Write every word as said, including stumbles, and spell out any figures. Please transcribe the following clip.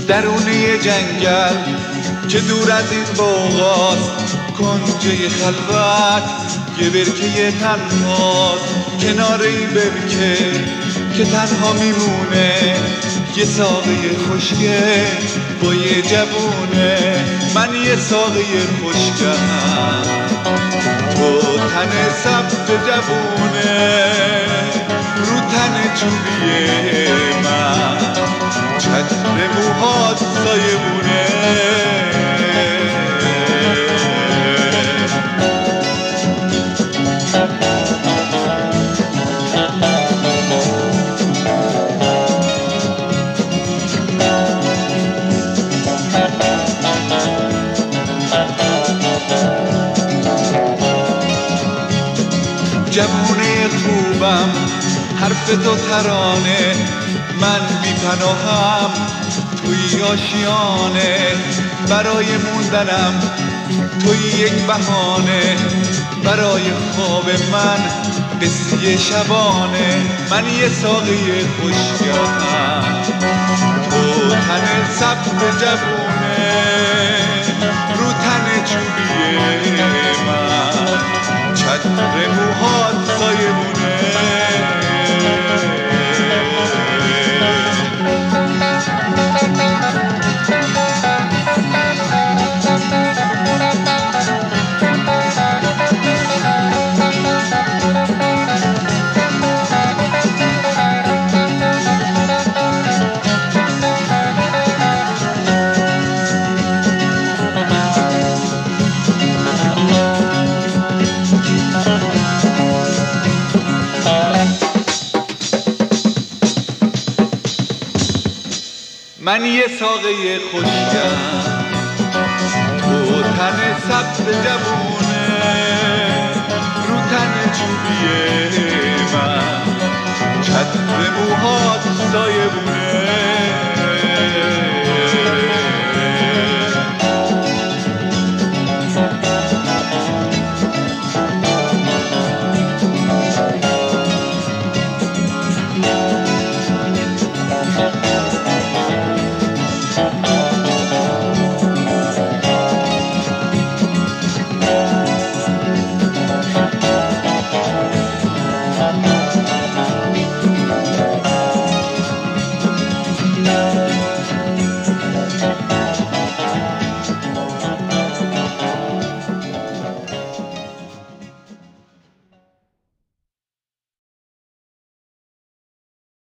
درونه جنگل که دور از این باغاست، کنجه خلوت یه برکه تنهاست. کنار این برکه که تنها میمونه یه ساقه خوشگه با یه جوونه. من یه ساقه خوشگم تو تن سبز جوونه، رو تن چوبیه من چتر موهات سایبونه. جوونه خوبم حرف تو ترانه، من بی پناهم توی آشیانه. برای موندنم توی یک بهانه، برای خواب من قصه شبانه. من یه ساقه خوشگم تو تن سبز جوونه، رو تن چوبیه من چتر موهات سایبونه. من یه ساقه خوشگم تو تن سبز جوونه، رو تن چوبیه